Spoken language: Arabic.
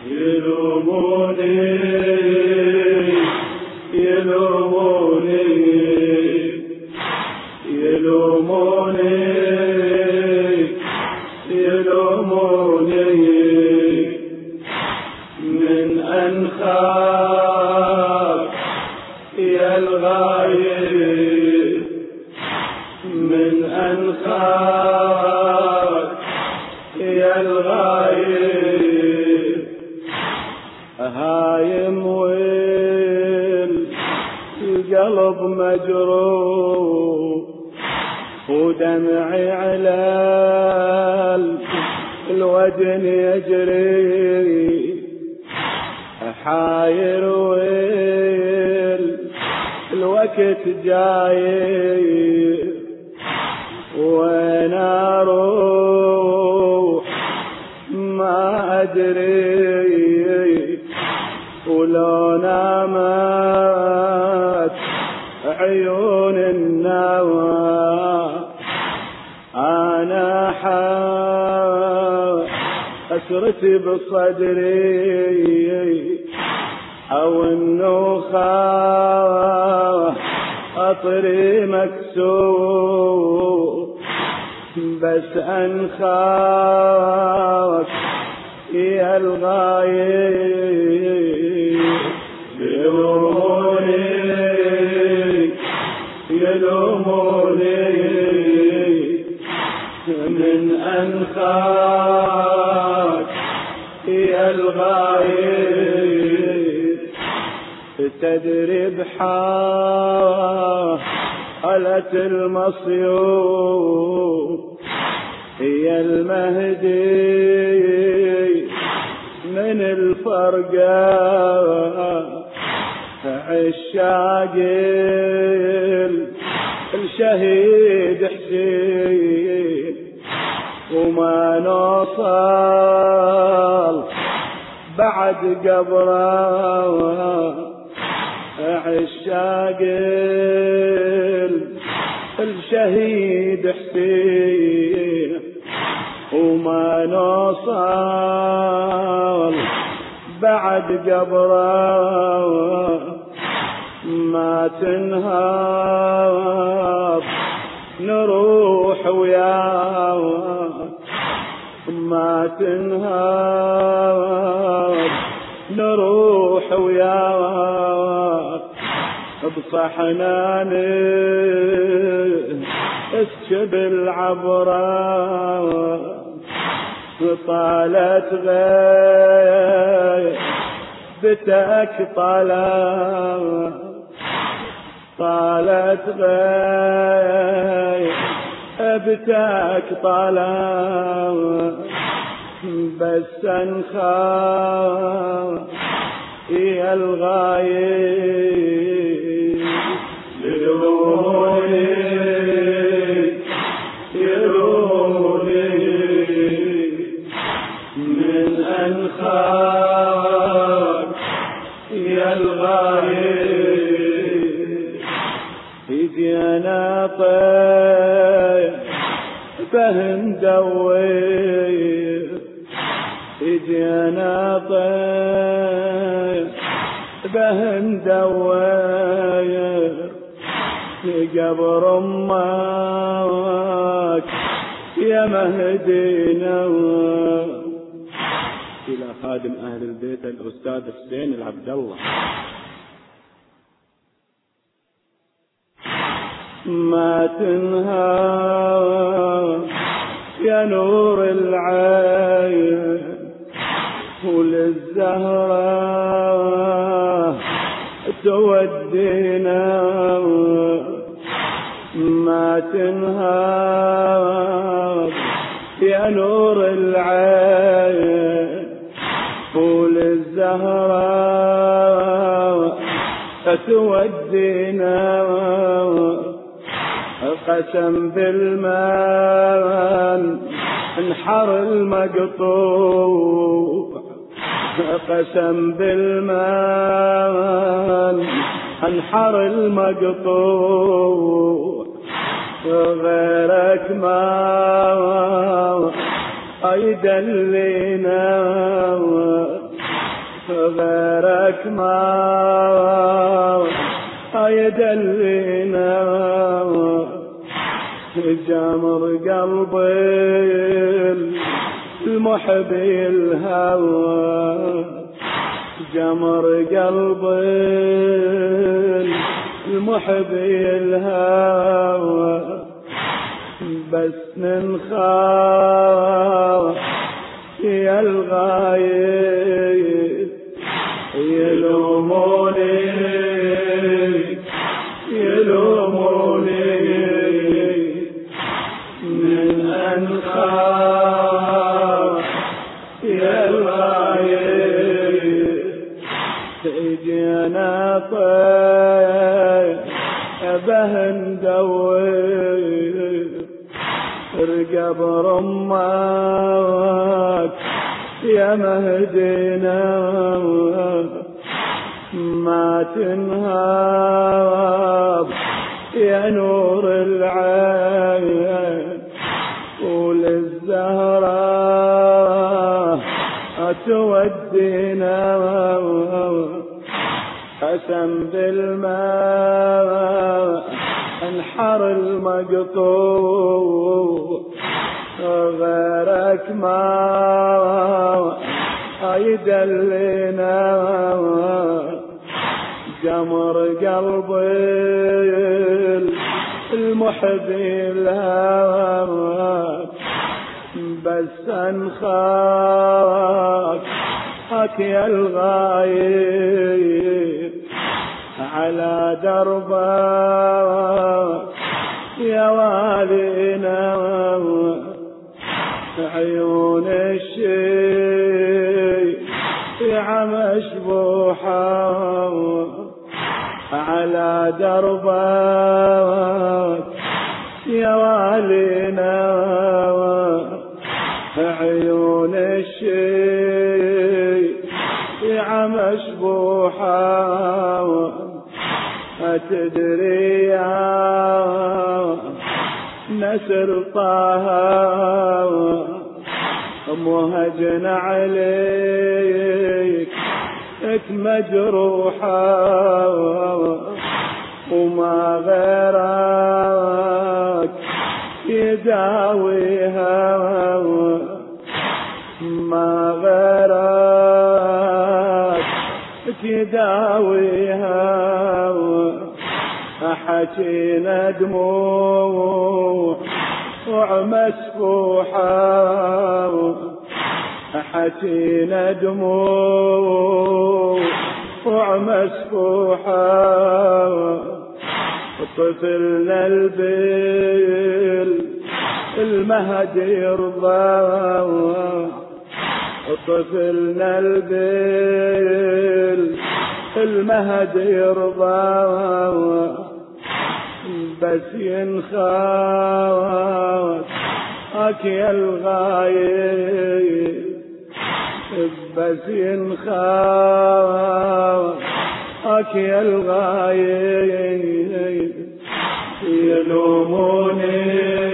يلوموني يلوموني يلوموني يلوموني من أنخاك يا الغايب من أنخاك يا الغايب هايم والقلب مجروح ودمعي على الوجن يجري حاير الوقت جاي وين اروح ما ادري ولو نامت عيون النوى انا حسرتي بصدري او النخاع خاطري مكسور بس انخاك يا الغايب يلوموني يلوموني من أنخاك يا الغايب تدري بحالة المصيوب هي المهدي من الفرقة عشاق الشهيد حسين وما نوصل بعد قبره عشاق الشهيد حسين وما نوصل بعد قبره ما تنهض نروح وياه ما تنهض نروح وياه بصحنان اسكب العبرة طالت غيبتك طالت غيبتك بس انخاف يا الغايب يلوموني يلوموني من أنخاك يا الغايب إيدي أنا طيب فهندوي إيدي أنا طيب بهندوي قبر أمك يا مهدينا. إلى خادم أهل البيت الأستاذ حسين العبد الله. ما تنهى يا نور العين وللزهرة تودينا. ما تنهى يا نور العين وللزهرة تودينا. قسم بالمان انحر المقطوع. قسم بالمان انحر المقطوع. غيرك ما يدلينا. غيرك ما يدلينا جمر قلبي المحب الهوى جمر قلبي المحب الهوى بس ننخاف يا الغايب يلوموني من أنخاف يا الغايب اجينا طيبه ندور رقب رماك يا مهدينا ما تنهاب يا نور العين وللزهراء تودينا قسم بالماء انحر المقطوع غيرك ما يدلنا جمر قلبي المحب الهوى بس انخاك يا الغايب على دربك يا والينا عيون الشيعة مشبوحة على دربك يا والينا عيون الشيعة مشبوحة أتدري يا نسر طه مهجن عليك مجروحة وما غيرك يداويها ما غيرك يداويها حكينا دموع ومسفوحة حكينا دموع ومسفوحة طفلنا المهد يرضى طفلنا المهد يرضى بس ينخاك يا الغايب بس ينخاك يا الغايب يلوموني